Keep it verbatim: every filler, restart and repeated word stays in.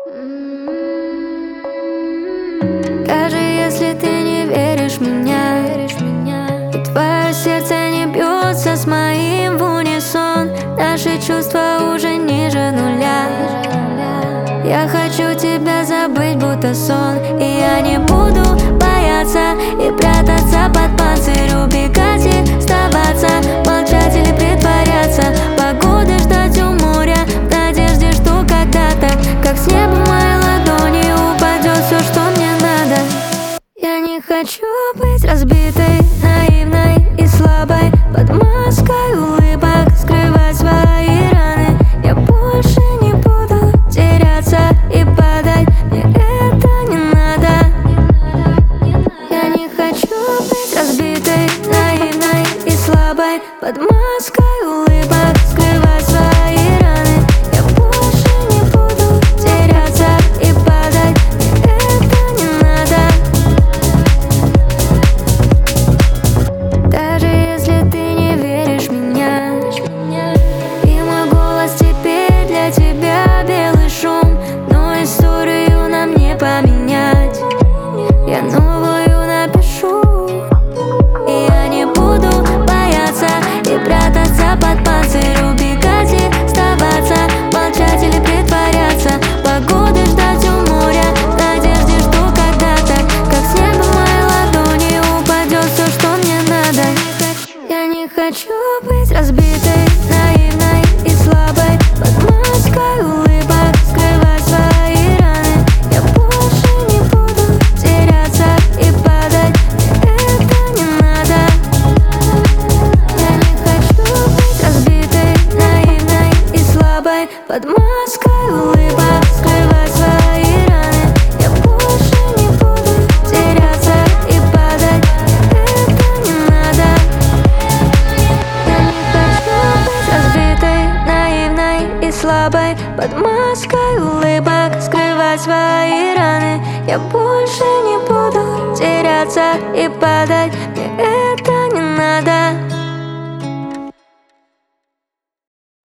Даже если ты не веришь в меня, и твое сердце не бьется с моим в унисон, наши чувства уже ниже нуля. Я хочу тебя забыть, будто сон, и я не буду бояться и прятаться под панцирь, убегать и сдаваться, молчать или притворяться, погоды ждать у моря, в надежде, что когда-то, как с неба в моей ладони, упадет все, что мне надо. Я не хочу быть разбитой, наивной и слабой, под маской улыбок скрывать свои раны. Я больше не буду теряться и падать, мне это не надо. Я не хочу быть разбитой, наивной и слабой, под маской улыбок скрывать свои раны. Я больше не буду теряться и падать, мне это не надо. Даже если ты не веришь в меня, и мой голос теперь для тебя белый шум, но историю нам не поменять, я новую напишу. И я не буду бояться и прятаться под панцирь, убегать и сдаваться, молчать или притворяться, погоды ждать у моря, в надежде, что когда-то, как с неба в моей ладони, упадет все, что мне надо. Я не хочу быть разбитой, наивной и слабой, под маской улыбок скрывать свои раны. Я больше не буду теряться и падать, мне это не надо. Я не хочу быть разбитой, наивной и слабой, под маской улыбок скрывать свои раны. Я больше не буду теряться и падать, мне это не надо. Я не хочу быть разбитой, наивной и слабой, под маской улыбок скрывать свои раны. Я больше не буду теряться и падать.